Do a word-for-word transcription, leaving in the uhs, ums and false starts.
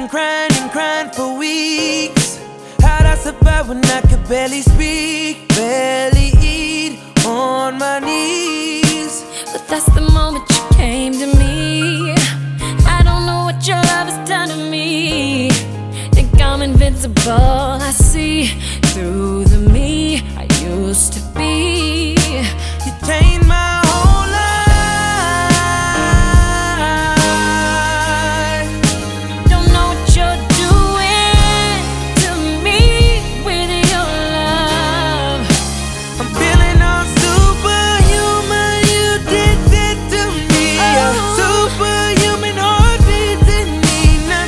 and crying and crying for weeks. How'd I survive when I could barely speak, barely eat, on my knees? But that's the moment you came to me. I don't know what your love has done to me. Think I'm invincible, I see through the me I used to be.